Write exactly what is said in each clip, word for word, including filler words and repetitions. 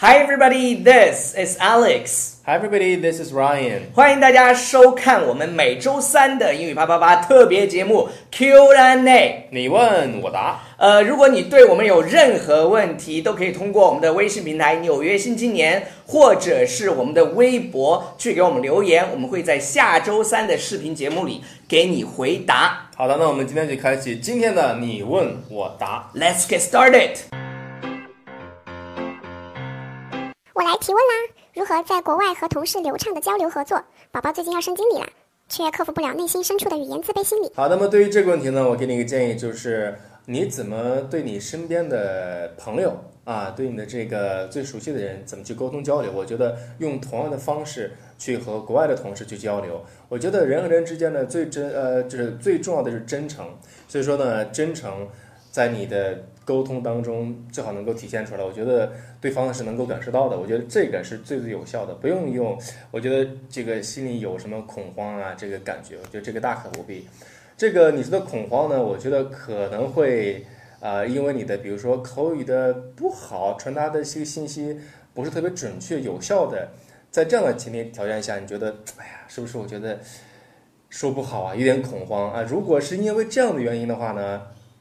Hi everybody, this is Alex. Hi everybody, this is Ryan. 欢迎大家收看我们每周三的英语啪啪啪特别节目 Q and A。 你问我答。 呃，如果你对我们有任何问题，都可以通过我们的微信平台纽约新青年，或者是我们的微博去给我们留言，我们会在下周三的视频节目里给你回答。 好的，那我们今天就开启今天的你问我答。 Let's get started。 我来提问啦，如何在国外和同事流畅的交流合作？宝宝最近要升经理了，却克服不了内心深处的语言自卑心理。 好，那么对于这个问题呢，我给你一个建议，就是你怎么对你身边的朋友啊，对你的这个最熟悉的人怎么去沟通交流？我觉得用同样的方式去和国外的同事去交流。我觉得人和人之间呢，最真呃，就是最重要的是真诚。所以说呢，真诚在你的沟通当中最好能够体现出来，我觉得对方是能够感受到的。我觉得这个是最最有效的，不用用我觉得这个心里有什么恐慌啊这个感觉，我觉得这个大可不必。这个你说的恐慌呢，我觉得可能会呃，因为你的比如说口语的不好，传达的一些信息不是特别准确有效的，在这样的前提条件下，你觉得哎呀，是不是我觉得说不好啊，有点恐慌啊？如果是因为这样的原因的话呢，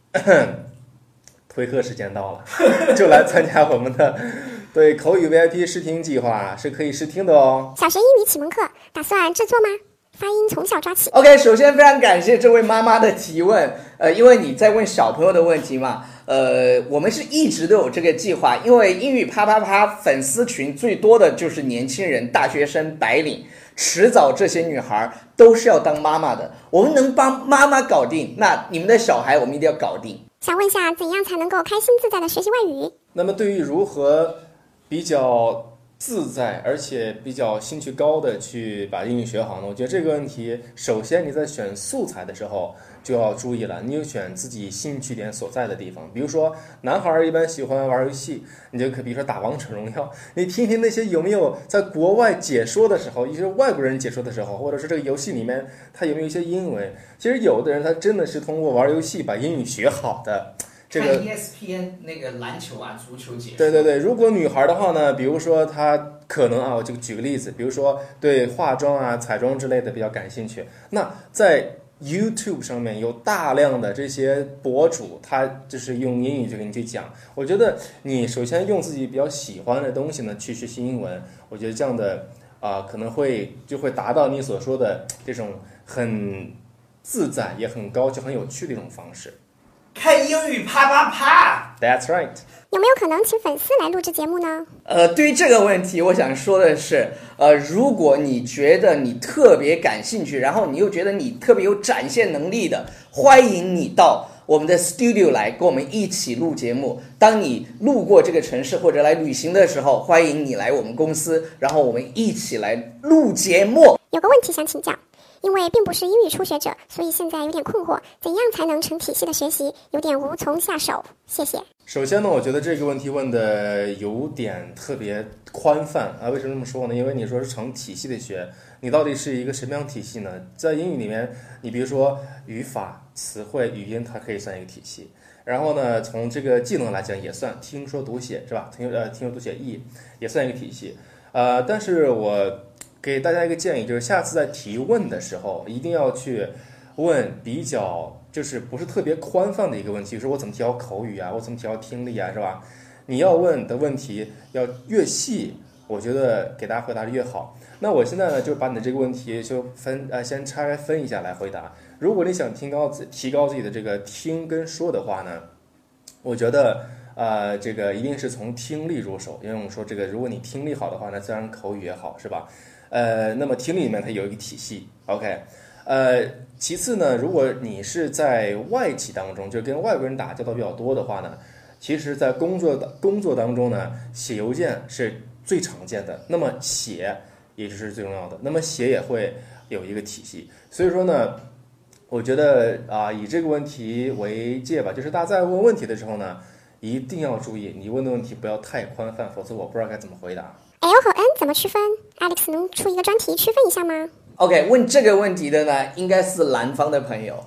推课时间到了，就来参加我们的对口语 V I P 试听计划，是可以试听的哦。 小学英语启蒙课打算制作吗？发音从小抓起。 OK， 首先非常感谢这位妈妈的提问，呃，因为你在问小朋友的问题嘛，呃，我们是一直都有这个计划，因为英语啪啪啪粉丝群最多的就是年轻人、大学生、白领，迟早这些女孩都是要当妈妈的，我们能帮妈妈搞定，那你们的小孩我们一定要搞定。 想问一下，怎样才能够开心自在的学习外语？ 那么对于如何比较自在而且比较兴趣高的去把英语学好呢？我觉得这个问题，首先你在选素材的时候就要注意了，你就选自己兴趣点所在的地方。比如说男孩一般喜欢玩游戏，你就可比如说打王者荣耀，你听听那些有没有在国外解说的时候，一些外国人解说的时候，或者是这个游戏里面他有没有一些英文，其实有的人他真的是通过玩游戏把英语学好的。这个看 E S P N 那个篮球啊、足球解说。 对对对，如果女孩的话呢，比如说她可能啊，我就举个例子，比如说对化妆啊、彩妆之类的比较感兴趣，那在 YouTube 上面有大量的这些博主，他就是用英语去给你去讲。我觉得你首先用自己比较喜欢的东西呢去学习英文，我觉得这样的啊、呃、可能会就会达到你所说的这种很自在也很高就很有趣的一种方式。 看英语啪啪啪 That's right。 有没有可能请粉丝来录制节目呢？ 呃，对于这个问题，我想说的是，呃，如果你觉得你特别感兴趣，然后你又觉得你特别有展现能力的，欢迎你到我们的 studio 来跟我们一起录节目。当你路过这个城市或者来旅行的时候，欢迎你来我们公司，然后我们一起来录节目。 有个问题想请教，因为并不是英语初学者，所以现在有点困惑，怎样才能成体系的学习？有点无从下手，谢谢。 首先呢，我觉得这个问题问的有点特别宽泛啊。为什么这么说呢？因为你说是成体系的学，你到底是一个什么样体系呢？在英语里面，你比如说语法、词汇、语音，它可以算一个体系。然后呢，从这个技能来讲也算，听说读写是吧？听呃听说读写译也算一个体系。呃，但是我给大家一个建议，就是下次在提问的时候，一定要去问比较就是不是特别宽泛的一个问题，就是我怎么提高口语啊，我怎么提高听力啊，是吧？你要问的问题要越细，我觉得给大家回答的越好。那我现在呢，就把你的这个问题就分呃先拆分一下来回答。如果你想提高自提高自己的这个听跟说的话呢，我觉得呃这个一定是从听力入手，因为我们说这个如果你听力好的话呢，自然口语也好，是吧？呃，那么听力里面它有一个体系 ，OK。呃，其次呢，如果你是在外企当中，就跟外国人打交道比较多的话呢，其实在工作的工作当中呢，写邮件是最常见的，那么写也就是最重要的，那么写也会有一个体系。所以说呢，我觉得啊、呃，以这个问题为界吧，就是大家在问问题的时候呢，一定要注意，你问的问题不要太宽泛，否则我不知道该怎么回答。 L 和 N 怎么区分 ？Alex 能出一个专题区分一下吗？ OK， 问这个问题的呢，应该是南方的朋友。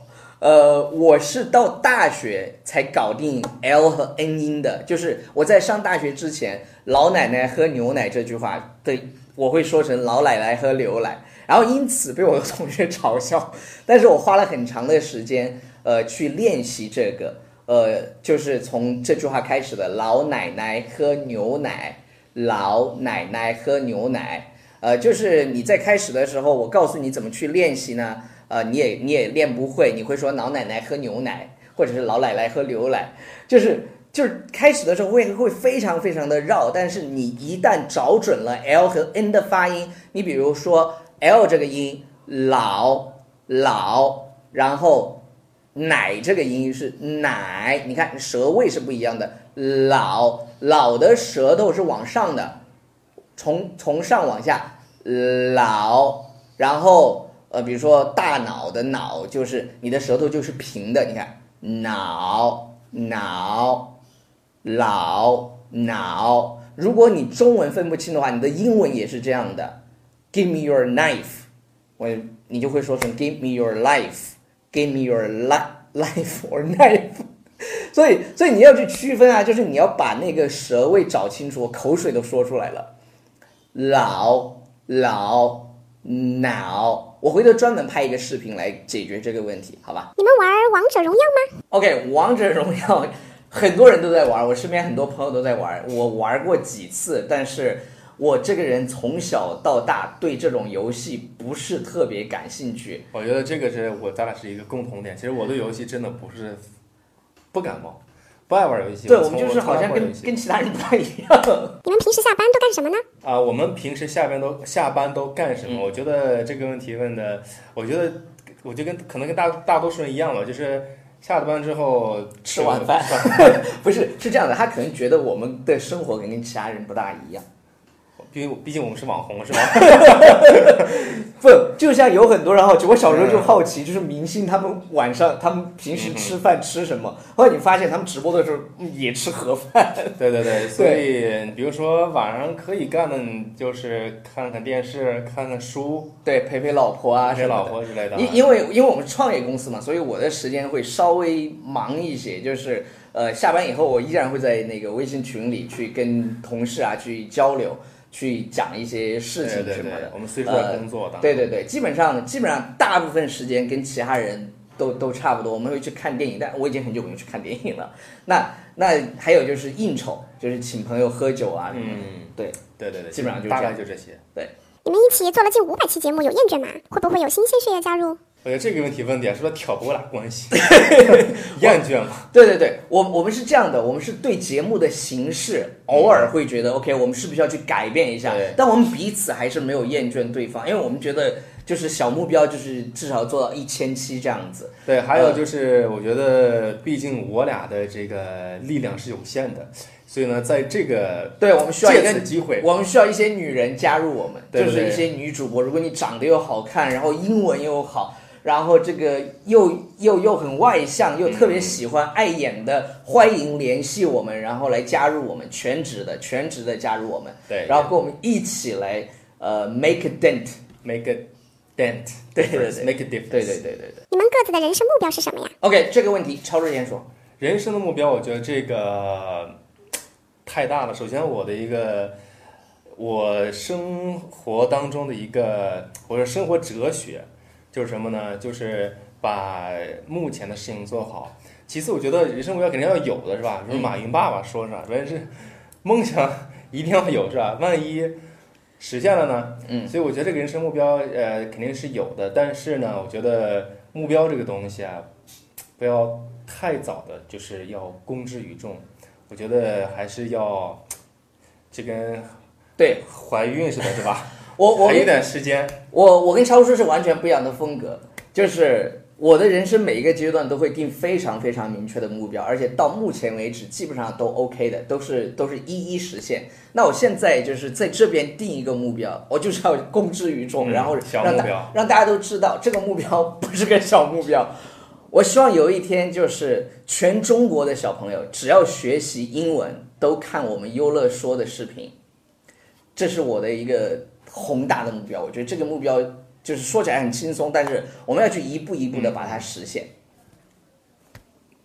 呃，我是到大学才搞定 L 和 N 音的，就是我在上大学之前，老奶奶喝牛奶这句话，对，我会说成老奶奶喝牛奶，然后因此被我的同学嘲笑。但是我花了很长的时间，呃，去练习这个，呃，就是从这句话开始的，老奶奶喝牛奶，老奶奶喝牛奶。呃，就是你在开始的时候，我告诉你怎么去练习呢？呃，你也你也练不会，你会说老奶奶喝牛奶，或者是老奶奶喝牛奶，就是就是开始的时候会会非常非常的绕，但是你一旦找准了 L 和 N 的发音，你比如说 L 这个音老老，然后奶这个音是奶，你看舌位是不一样的，老老的舌头是往上的，从从上往下老，然后呃，比如说大脑的脑，就是你的舌头就是平的，你看脑脑老脑。如果你中文分不清的话，你的英文也是这样的 ，Give me your knife， 我你就会说成 Give me your life，Give me your life or knife 所以所以你要去区分啊，就是你要把那个舌位找清楚，我口水都说出来了，老老脑，我回头专门拍一个视频来解决这个问题，好吧？ 你们玩王者荣耀吗 ？OK， 王者荣耀很多人都在玩，我身边很多朋友都在玩，我玩过几次，但是我这个人从小到大对这种游戏不是特别感兴趣。 我觉得这个是我咱俩是一个共同点。其实我对游戏真的不是不感冒，不爱玩游戏。 对，我们就是好像跟跟其他人不太一样。 你们平时下班都干什么呢？ 啊，我们平时下班都下班都干什么？嗯、我觉得这个问题问的，我觉得我就跟可能跟大大多数人一样吧，就是下了班之后吃晚饭。不是，是这样的，他可能觉得我们的生活可能跟其他人不大一样。 毕竟毕竟我们是网红，是吧？ 不，就像有很多人好奇，我小时候就好奇，就是明星他们晚上他们平时吃饭吃什么？后来你发现他们直播的时候也吃盒饭。 对对对，所以比如说晚上可以干的就是看看电视、看看书， 对，陪陪老婆啊， 陪老婆之类的。 因因为因为我们创业公司嘛，所以我的时间会稍微忙一些，就是呃下班以后我依然会在那个微信群里去跟同事啊去交流。去讲一些事情什么的， 对对对，我们随时在工作、呃。 对对对，基本上基本上大部分时间跟其他人都都差不多。我们会去看电影，但我已经很久没有去看电影了。那那还有就是应酬，就是请朋友喝酒啊。 嗯， 对对对对， 基本上就大概就这些。 对， 你们一起做了近五百期节目，有厌倦吗？会不会有新鲜血液加入？ 我觉得这个问题问点是不是挑拨我俩关系？厌倦吗？ 对对对，我我们是这样的，我们是对节目的形式偶尔会觉得、嗯、OK， 我们是不是要去改变一下？但我们彼此还是没有厌倦对方，因为我们觉得就是小目标就是至少做到一千期这样子。 对，还有就是我觉得，毕竟我俩的这个力量是有限的。所以呢，在这个对我们需要一个机会， 我们需要一些女人加入我们， 对对对， 就是一些女主播。如果你长得又好看，然后英文又好，然后这个又又又很外向，又特别喜欢爱演的，欢迎联系我们，然后来加入我们，全职的全职的加入我们， 对， 然后跟我们一起来呃 make a dent，make a dent， 对对对 ，make a difference， 对对对对对。 你们各自的人生目标是什么呀 ？OK， 这个问题超日先说。 人生的目标，我觉得这个太大了。首先，我的一个我生活当中的一个或者生活哲学就是什么呢？就是把目前的事情做好。其次，我觉得人生目标肯定要有的是吧？就是马云爸爸说是吧？首先是梦想一定要有是吧？万一实现了呢？ 嗯， 所以我觉得这个人生目标呃肯定是有的。但是呢，我觉得目标这个东西啊，不要太早的，就是要公之于众。我觉得还是要，这跟对怀孕似的，对吧？ 我我还有点时间。 我我跟超叔是完全不一样的风格，就是我的人生每一个阶段都会定非常非常明确的目标，而且到目前为止基本上都 OK 的，都是都是一一实现。那我现在就是在这边定一个目标，我就是要公之于众， 嗯、 然后让大让大家都知道这个目标不是个小目标。我希望有一天，就是全中国的小朋友，只要学习英文，都看我们优乐说的视频。这是我的一个宏大的目标。我觉得这个目标就是说起来很轻松，但是我们要去一步一步的把它实现。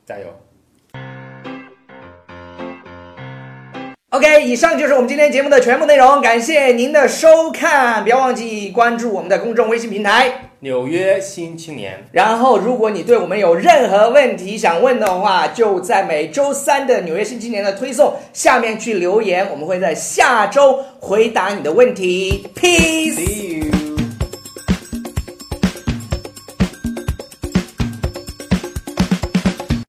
加油。 OK， 以上就是我们今天节目的全部内容，感谢您的收看，不要忘记关注我们的公众微信平台纽约新青年。 然后如果你对我们有任何问题想问的话，就在每周三的纽约新青年的推送下面去留言，我们会在下周回答你的问题。 Peace。